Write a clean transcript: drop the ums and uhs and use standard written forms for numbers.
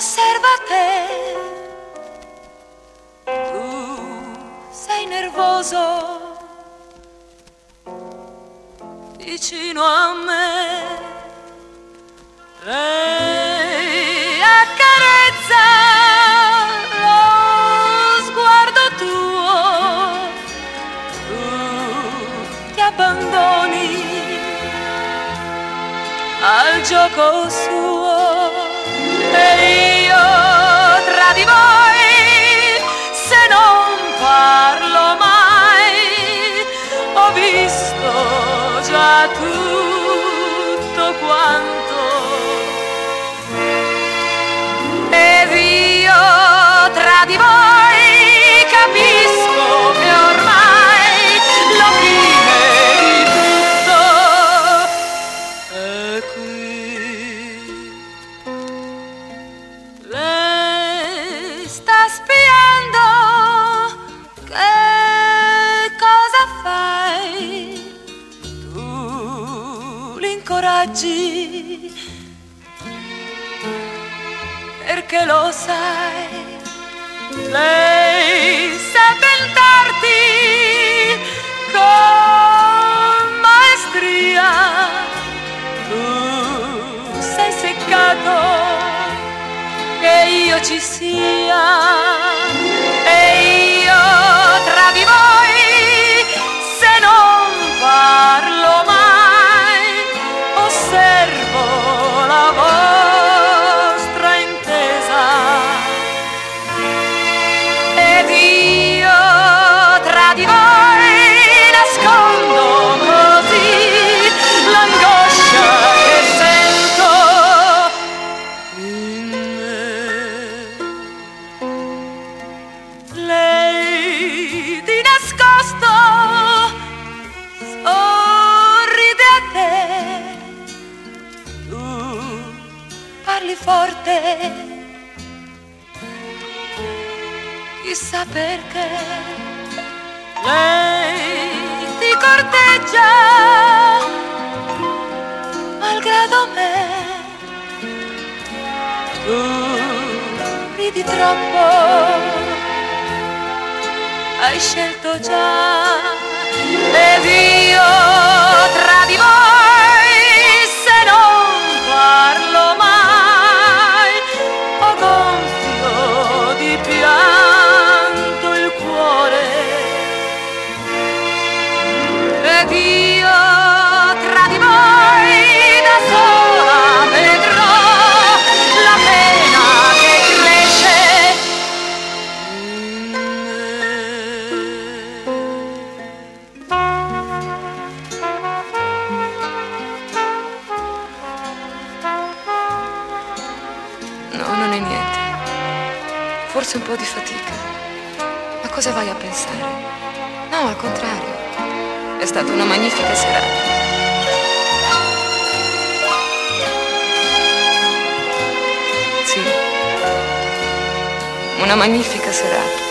osserva te, tu sei nervoso vicino a me, lei accarezza lo sguardo tuo, tu ti abbandoni al gioco suo e io tra di voi se non parlo mai ho visto già tutto quanto ed io tra di voi capisco che ormai la fine di tutto è qui. Lei sta spiando, che cosa fai? Tu l'incoraggi perché lo sai, lei sa tentarti con maestria, tu sei seccato che io ci sia e io tra di voi se non parlo mai osservo la vostra intesa ed io tra di voi nascondo così l'angoscia che sento in me. Lei di nascosto sorride a te, tu parli forte, chissà perché. Lei ti corteggia malgrado me, tu ridi troppo, hai scelto già ed io tra di voi se non parlo mai ho gonfio di pianto il cuore ed io tra di voi da sola vedrò la pena che cresce in me. No, non è niente. Forse un po' di fatica. Ma cosa vai a pensare? No, al contrario. È stata una magnifica serata. Sì, una magnifica serata.